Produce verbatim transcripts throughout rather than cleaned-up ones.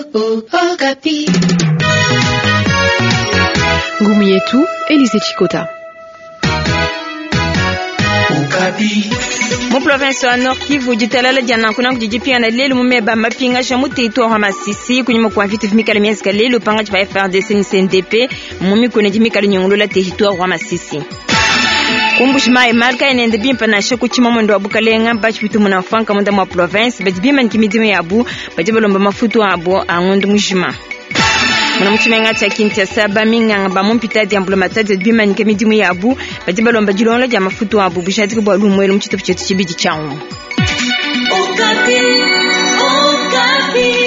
oh, Okapi. Ngumi yetu Elise Chikota. Okapi. Mu province wa Nord Kivu jitalala jana kuna kujijipia na lelo mumeba mapinga shamuti ito wa Masisi kunyuma kwa vitu vimikali miezi kalelo panga chipa F R D C N C N D P mumi kuna jimikali nyongolola territoire wa Masisi. Kumbushima imalka enende bimpa na shaku chima mwendo wa Bukalenga bachi bitu munafanka mwenda mwa province bajibima nikimidimu ya abu bajibalomba mafutu wa abu angondu mujima. Muna mchimenga cha kinti ya saba minga ba mumpita diambulo matadi bima nikimidimu ya abu bajibalomba jilonla ja mafutu wa abu bishati kubwa lumwelo mchitofu chetu chibidi chao. Okapi, Okapi.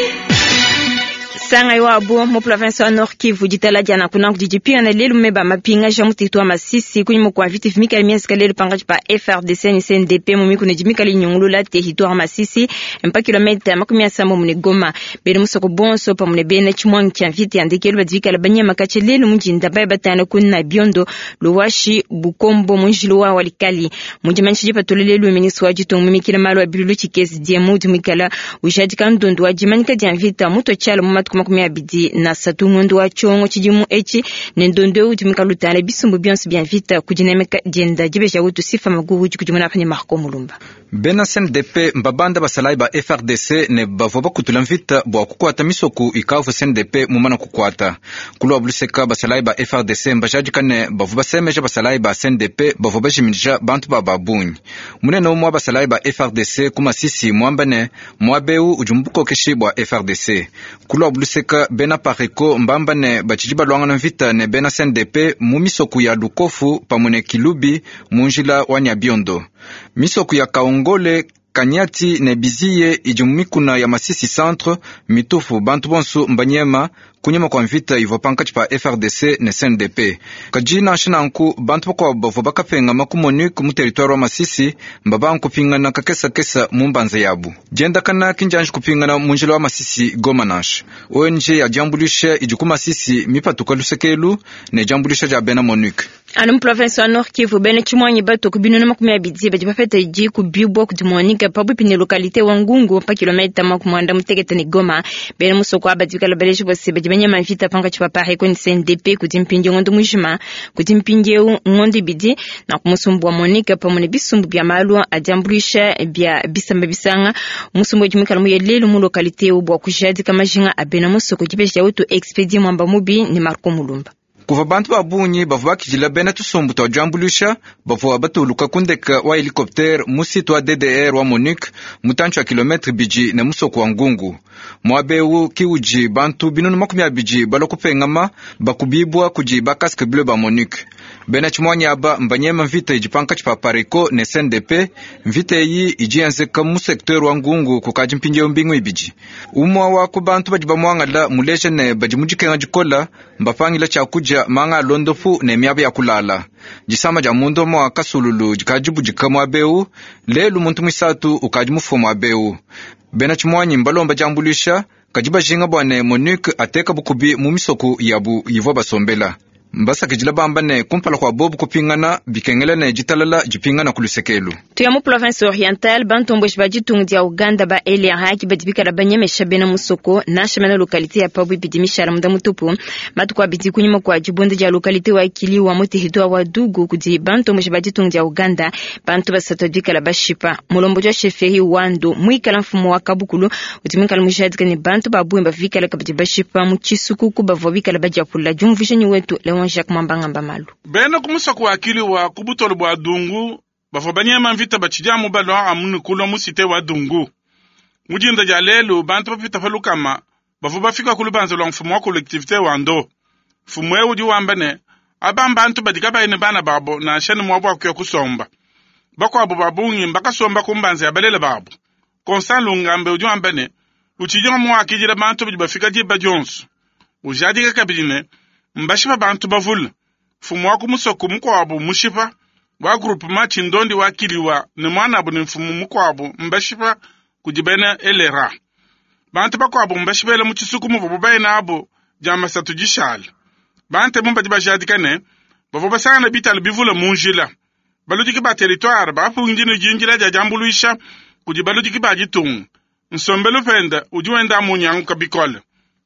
Sanga yo abu mu province wa Nord Kivu jitala jana kuna kujijipia na lelu meba mapinga jamuti ito wa Masisi kunyuma kwa vitu vimika miezi kalelo panga chipa F R D C N C N D P mumi kuna jimika li nyongulula territoire wa Masisi mpa kilomita makumi ya sambo mune Goma beri musoko bonso pa mune bena chimwangi kia viti andekelu badivika la banya makache lelu mujinda baya batana kuna Biondo Luwashi Bukombo munjiluwa walikali mujimanchi jipa tolelelu ministru wa jitongu mimi kila malo wa bilulu chikesi diemu dumikala ujadika ndondu wa jimanika dianvita muto chalo mumatu kumia bidi na satu ngondo wa chongo chijimu echi nendondo utumika lutana bisumbu bionsu bien vite kujinemeka jenda jibesha wutu sifa maguhu kujimuna afanye marko mulumba Bena C N D P mbabanda basalai ba F R D C ne bavoba kutulamvita bwa kukwata misoku ikavu C N D P mumana kukwata kulwa buliseka basalai ba F R D C mbajajikane bavoba semeja basalai ba C N D P bavoba jiminja bantu ba babunyi munene umwa basalai ba F R D C kuma sisi mwambane mwabeu ujumbuko keshi bwa F R D C kulwa buliseka bena pareko mbambane bachijiba luangana mvita ne bena C N D P mumisoku ya Lukofu pamune Kilubi munjila wanya Biondo misoku ya Kaongole Kanyati ne Biziye ijumikuna ya Masisi Centre mitufu bantu bonsu mbanyema kunyema kwa mvita ivopanka chipa F R D C ne C N D P kajina shinanku bantu kwa bovo bakapenga makumoni kumu territoire wa Masisi mbaba nkupingana kakesa kesa mumbanza yabu jenda kana kinjanji kupingana munjilo wa Masisi Goma nash O N G ya jambulisha ijuku Masisi mipatuka lusekelu ne jambulisha ja bena Monique anu province wa Nord Kivu bene chimwanyi bato kubinona makumi ya bidzi bajibafeta iji kubibwa kudimonika pabu pine lokalite wa Ngungu pa kilomita makumwanda mutegeta ni Goma bene musoko abadivika la baleshi bose bajibanya mavita panga chipapare kwenye C N D P kutimpinje ngondo mujima kutimpinje ngondi bidi na kumusumbu wa Monika pa mune bisumbu bia malua ajambulisha bia bisamba bisanga musumbu jimika lamu ya lelu mu lokalite ubwa kujadi kama jinga abena musoko jibesha ya utu expedi mwamba mubi ni Marko Mulumba kuva bantu babunyi bavuba kijila bena tusumbu twa jambulisha bavuba batuluka kundeka wa helikopter musitu wa D D R wa Monique mutanchu wa kilometri biji na musoko wa Ngungu mwabeu kiuji bantu binunu makumi ya biji balokupengama bakubibwa kuji bakaske bleu ba Monique bena chimwanya aba mbanyema mvita ijipanka chipapareko ne C N D P mvita yi ijianzeka mu sektor wa Ngungu kukajimpinje umbingu ibiji umwa wa kubantu bajiba mwangala muleje ne bajimujikenga jikola mbapangila chakuja manga londofu ne miabu ya kulala jisama ja mundo mwa kasululu jikajibu jikamwa beu lelu muntu mwisatu ukajimufu mwa beu bena chimwanyi mbalomba jambulisha kajiba jinga bwane Monique ateka bukubi mumisoku yabu yivo basombela mbasa kijila bambane kumpala kwa bobu kupingana bikengela na jitalala jipingana kulusekelu tuyamu province oriental bantombo shibajitungu dia Uganda ba elia haki badibika la banyeme shabena musoko na shamena lokalite ya pabu bidimisha la muda mutupu matu kwa biti kunyuma kwa jibonde dia lokalite wa ikili wa muti hidua wa dugu kudi bantombo shibajitungu dia Uganda bantu basatodika la bashipa mulombo jwa sheferi wando mwika la mfumu wa kabukulu utimika la mujadika ni bantu babu mba vika la kabiti bashipa mchisuku kubavobika la bajapula jumvishenyi wetu lewa Jacques Mambangamba malu bena kumusa kwa akili wa kubutolo bwa dungu bafobanya manvita bachijamu balo amunu kulo musite wa dungu mujinda jalelo bantu bafita falukama bafoba fika kulubanzo lo mfumo wa collectivité wando fumo e udi wambane abamba bantu badika bayine bana babo na shene mwa bwa kyo kusomba bako abo babunyi mbaka somba kumbanze abalele babo Constant Lungambe udi wambane uchijama mwa akijira bantu bafika jiba Jones ujadika kabine mbashipa bantu bavula fumu wa kumusoko mkwabo mushipa wa groupement chindondi wakiliwa ni mwana abu ni mfumu mkwabo mbashipa kujibena elera bantu bakwabo mbashipa ele muchisuku mubo bayina abo jama satujishal bantu mumba dibajadikane bavo basana bital bivula munjila baludiki ba territoire ba punjini jinjila ja jambuluisha kujibaludiki ba jitung nsombelo fenda ujuenda munyangu kabikole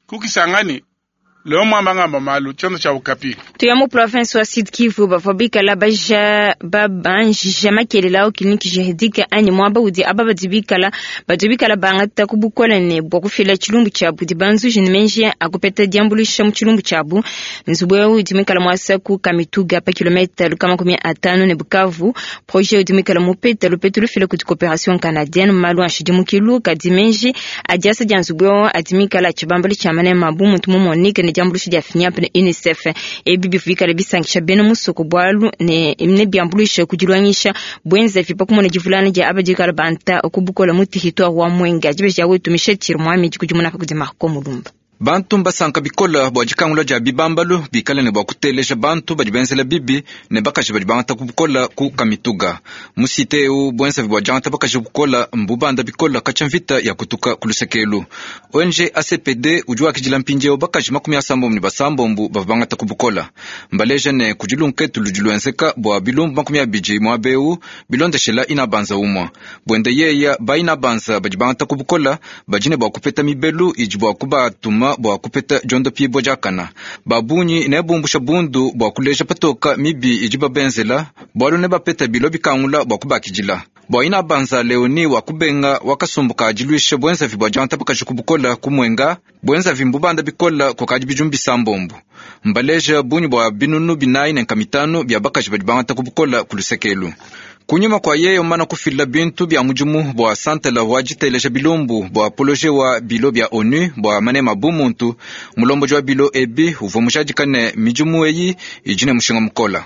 kukisangani leo mwamba malu chondo cha Okapi. Tuyamu province wa Sud Kivu bafobika la baja babanja makelela kliniki juridique ani mwamba udi ababa dibikala badibikala bangata kubukola ne bokufila chilumbu chabu dibanzu jinemenje akupeta diambulisha mu chilumbu chabu nzubwe udi mikala mwasa ku Kamituga pa kilomita kama kumi atano ne Bukavu projet udi mikala mupeta lupeta lufila ku coopération canadienne malu anshidimu kilu kadimenje adiasa janzubwe adimikala chibambali chamane mabu mutumu Monique ne diambulisha dia finyap ne UNICEF e bibi fika bisangisha beno musoko bwalu ne imne biambulisha kujirwanyisha bwenza fipa kumona jivulana ja abajikala banta okubukola muti hitwa wa mwenga jibe jawe tumishe chirmwami jikujumuna kakuzima ko mulumba bantu basanka bikola bwajikangula ja bibambalu bikala ne bwakuteleja bantu bajibenzela bibi ne bakaje bajibanta kubukola ku Kamituga musite u bwenza bwajanta bakaje bukola mbubanda bikola kachamvita ya kutuka kulusekelu onje A C P D ujwa kijila mpinje bakaje makumi asambo mni basambo mbu bavangata kubukola mbaleja ne kujulunke tulujulwenzeka bwa bilumbu makumi abiji mwabeu bilonde shela inabanza umwa bwende yeya baina banza bajibanta kubukola bajine bwakupeta mibelu ijibwa kuba tuma bwa kupeta jondo pie bojakana babunyi ne bumbusha bundu bwa kuleja patoka mibi ijiba benzela bwalu ne bapeta bilo bikangula bwa kubakijila bwa ina banza leoni wakubenga wakasumbuka ajilwishe bwenza vibwajanta bakajukubukola kumwenga bwenza vimbubanda bikola kokajibijumbi sambombu mbaleja bunyi bwa binunu binayi ne kamitano bya bakajibajibanta kubukola kulusekelu kunyuma kwa yeyo mana kufila bintu bya mujumu bwa sante la wajiteleja bilumbu bwa apoloje wa bilo bya ONU bwa manema bumuntu mulombo jwa bilo ebi uvomujajikane mijumu eyi ijine mushinga mukola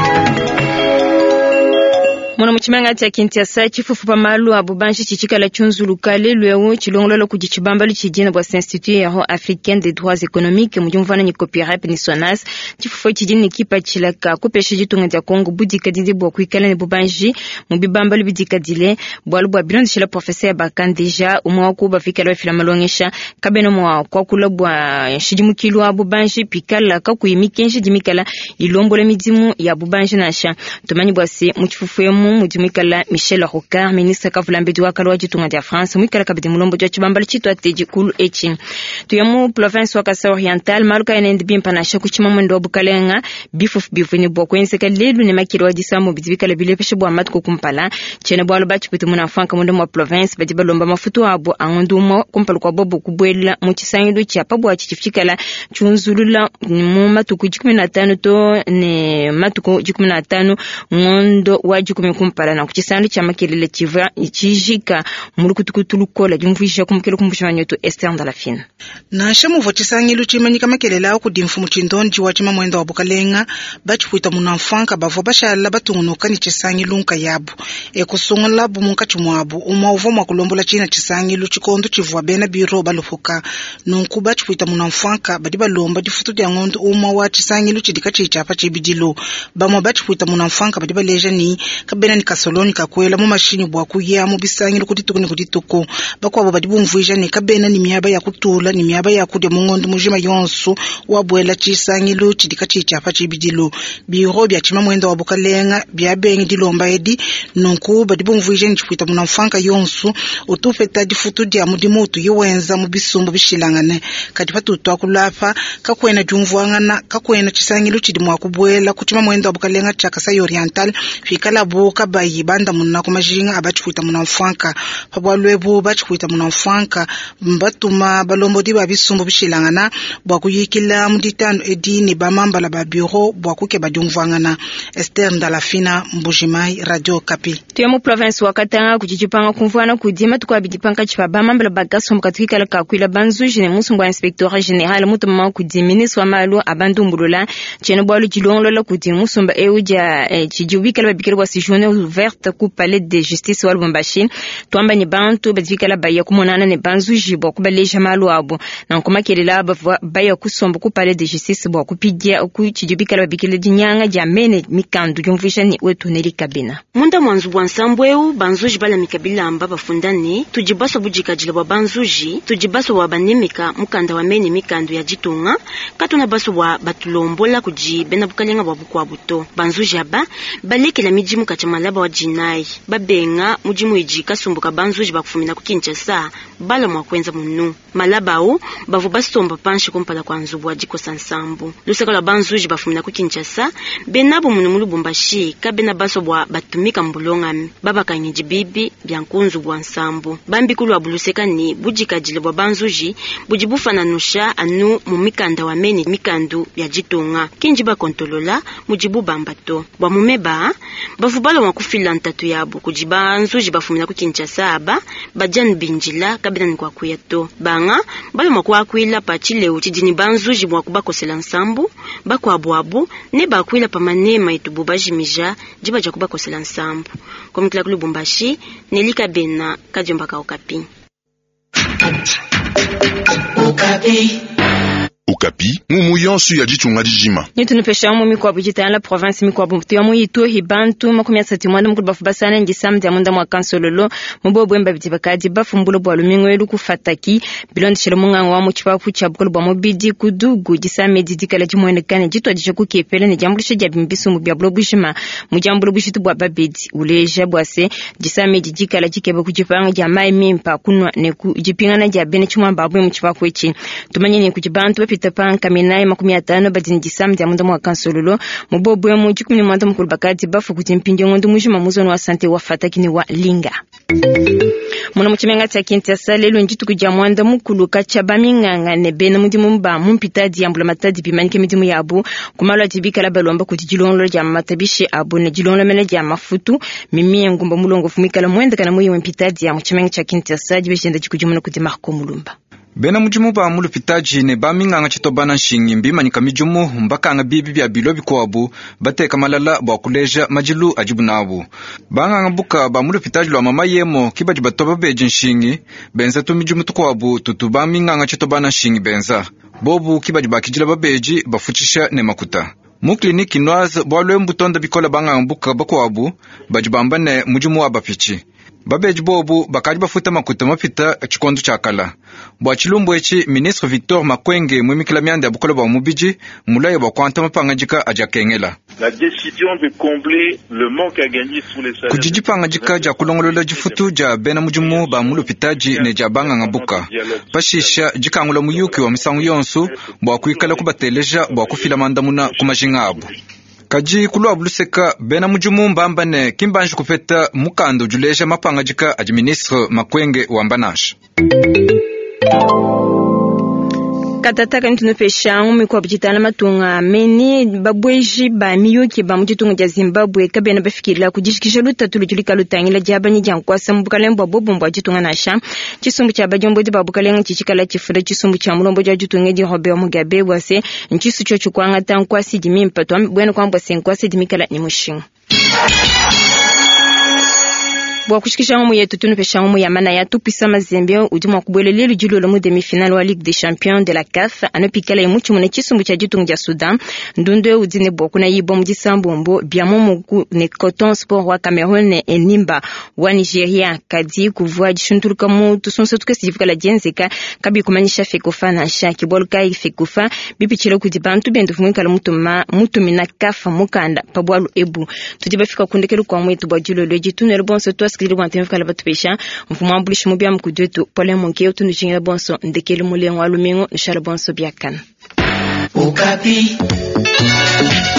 Mwana mchimanga tia kintiasa chifufu pa malu abubanshi chichika la chunzu lukale luewu chilongolo kujichibambali chijina bwa Institut Euro Africain des Droits Économiques mjumvana ni copyright ni sonas chifufu chijini ni kipa chilaka kupesha jitunga dia Kongo budika didi bwa kuikala ni bubanshi mbibambali budika dile bwa lubu abilondi shila professeur bakan deja umwa kuba fikala wafila malongesha kabeno mwa kwa kula bwa shijimukilu abubanshi pikala kakuyimikenshi jimikala ilombola midimu ya abubanshi nasha tumani bwa si mchifufu yemu mujumikala Michel Rocard ministre kavulambedu wakala wajitunga dia France mwikala kabidi mulombo jwa chibambali chitu ateji kulu echi tuyamu province wa Kasai Oriental maluka enendi bimpanasha kuchima mwendo wabukalenga bifufu bifuni bwa kwenzeka lelu ne makiro wajisamu bidibikala bilepeshe bwa matuko kumpala chene bwa lubachi kuti muna fanka mwendo mwa province badiba lomba mafutu wabo angondu mwa kumpala kwa bobo kubwela mchisangidu chapa bwa chichifikala chunzulula mu matuko jikumi na tano to ne matuko jikumi na tano ngondo wajikumi kumpala na kuchisandu cha makelele chiva ichijika mulukutukutulu kola jumvuisha kumukele kumbushanya to Esther Ndalafine na shamu vochisangilu chimanyika makelele au kudimfu muchindonji wachima mwenda wabukalenga bachipuita munamfanka bavo bashala batungunuka ni chisangilu nka yabu ekusungula bumunka chimwabu umwa uvo mwakulombola china chisangilu chikondo chivwa bena biro balufuka nunku bachipuita munamfanka badiba lomba difutu dia ngondo umwa wa chisangilu chidika chichapa chibidilo bamwa bachipuita munamfanka badiba leja ni kabena ni kasoloni kakwela mu mashini bwa kuya mu bisangilu kutituko ni kutituko bakwabo badibumvuija ni kabena ni miyaba ya kutula ni miyaba ya kudya mungondo mujima yonsu wabwela chisangilu chidika chichapa chibidilo biro bya chima mwenda wabukalenga bya bengi dilomba edi nonku badibumvuija ni chipuita munamfanka yonsu utupeta difutu dia mudimoto yewenza mu bisumbu bishilangane kati patutu akulapa kakwena jumvuangana kakwena chisangilu chidimwa kubwela kuchima mwenda wabukalenga cha Kasai Oriental fikala boka bayi banda munna kumajinga abachifuita munamfanka pabwalwebu bachifuita munamfanka mbatuma balombo diba bisumbu bishilangana bwa kuyikila muditano edini bamambala ba bureau bwa kuke badumvangana Esther Ndalafina Mbujimai Radio Okapi tuyamu province wa Katanga kuchichipanga kumvana kudima tukwabidipanga chipa bamambala bagaso mkatikala kakwila banzu jine musungwa inspecteur general mutuma kudiministre wa malu abandumbulula chene bwalu jilongolo kudi musumba euja eh, chijubika la bikira si journée ouverte ku palais de justice wa Lubumbashi twamba ni bantu badikala baya kumonana ne banzu jibo kubaleja malu abo na nkoma kelela baya kusomba ku palais de justice bwa kupigia ku chijubika la bikira dinyanga jamene mikandu jumvisha ni wetu neri kabina munda mwanzu bwa nsambweu banzuji bala mikabila amba bafundani tujibaso bujika jila bwa banzuji tujibaso wa banemeka mukanda wa mene mikandu ya jitunga katuna baso wa batulombola kujibena bukalenga bwa bukwa buto banzuji aba baleke la mijimu kachamalaba wa jinai babenga mujimu iji kasumbuka banzuji bakufumina ku Kinshasa bala mwa kwenza munu malabao bavu basomba panshi kumpala kwa nzubu ajiko sansambu lusaka la banzuji bafumina ku Kinshasa benabo munu mu Lubumbashi kabena baso bwa batumika mbulongami baba kanyiji bibi byankunzu bwa nsambu bambi kulwa buluseka ni bujikajile bwa banzuji bujibufana nusha anu mu mikanda wa meni mikandu ya jitonga kinji ba kontolola mujibu bambato bwa mumeba bavu balo wakufila ntatu yabo kujiba nzuji bafumina ku Kinshasa aba bajan binjila kabena ni kwa kuyato banga balo makwa kwila pachile uchijini banzuji bwa kubakosela nsambu bakwa bwabu ne bakwila pamanema itubu bajimija jiba jakuba kosela nsambu komikila ku Lubumbashi Nelika Bena kajomba ka Okapi. Okapi. Okapi, ngumu yonsu ya jitunga dijima. Nitu nupesha umu mikuwa bujita la province mikuwa bumtiwa mu yitu hibantu makumia sati mwanda mkulu bafu basana njisamu dia munda mwaka nsololo mbo bwemba bitibakaji bafu mbulo bwa lumingo elu kufataki bilondi shelo munga wa mu chipafu cha bukulu bwa mobidi kudugu jisame didika la jimwendekane jitu adishaku kepele ni jambulisha dia bimbisu mu bia blo bujima mu jambulo bushitu bwa babedi uleja bwase jisame didika la jikebe kujipanga dia mai mimpa kunwa ne kujipingana dia bene chumamba abwe mu chipafu echi tumanye ni kujibantu tapang kaminaye makumi atano badini jisamu dia munda mwaka nsololo mubobwe mu jikumi mwanda mkulu bakati bafu kutimpindio ngondu mujima muzono wa sante wa fataki ni wa linga muna muchimenga cha Kinshasa lelo njitu kujia mwanda mukulu kachaba minganga nebe na mudimu mba mumpitadi ya mbula matadi bimanike midimu ya abu kumalo atibika la balomba kutijilonlo ja matabishi abu na jilonlo mele ja mafutu mimi ngumba mulongo fumika la mwenda kana muyi mpitadi ya muchimenga cha Kinshasa jibeshenda jikujumuna kudimarko mulumba bena mujumu ba mulu pitaji ne ba minganga chitobana nshingi mbima nika mijumu mbakanga bibi bya bilobi kwabu bateka malala ba kuleja majilu ajibu nabu banganga buka ba mulu pitaji lwa mama yemo kibaji batoba beje nshingi benza tu mijumu tukwabu tutu ba minganga chitobana nshingi benza bobu kibaji bakijila babeji bafuchisha ne makuta mu kliniki noaz bwalwe mbutonda bikola banganga buka bakwabu bajibambane mujumu wa bapichi babeji bobu bakaji bafuta makuta mapita chikondu chakala bwa chilumbu echi ministre Victor Makwenge mwimikila mianda ya bukola bwa mubiji mulaye bwa kwanta mapangajika ajakengela la décision de combler le manque à gagner sous les salaires kujijipangajika ja kulongolola jifutu ja bena mujumu ba mulu pitaji ne ja banga ngabuka pashisha jikangula muyuki wa misangu yonsu bwa kuikala kubateleja bwa kufila mandamuna kumajingabu kaji kulwa buluseka bena mujumu mbambane kimbanji kupeta mukando juleja mapangajika aji ministre Makwenge wambanash katataka ntuno pesha umi kwa bujitana matunga meni babweji ba miyuki ba mujitunga ja Zimbabwe kabena bafikirila kujishikisha lutatu lujulika lutangila jabanyi jankwasa mbukalembo bobo mbwa jitunga nasha chisumbu cha bajombo di babukalenga chichikala chifuda chisumbu cha mulombo ja jitunga di Robert Mugabe wase nchisu chocho kwanga tankwasi jimimpa to bweno kwamba senkwasi dimikala ni mushinga bwa kushikisha ngumu yetu tunupesha ngumu ya mana ya tupisa mazembe ujuma kubwelele lujulo lomu demi-finale wa Ligue des Champions de la C A F anopikala imuchu mune chisumbu cha jitungu ja Sudan ndundu udine bwa kuna yibo mjisambu mbo biamo mugu ne Coton Sport wa Cameroon ne Enimba wa Nigeria kadi kuvua jishunturuka mu tusunso tukasijifuka la jenzeka kabi kumanisha fekofa na shaki bolka fekofa bipi chilo kudibantu bendu fumwika la mutuma mutumina kafa mukanda pabwalu ebu tudibafika kundekelu kwa mwetu bwa julo lojitunu elbonso tuwa skili wante mfika la batupesha mfumu ambulishi mubia mkudetu pole monkeo tunu jingila bonso ndekelu mulengu alumingo nishala bonso biakana Okapi.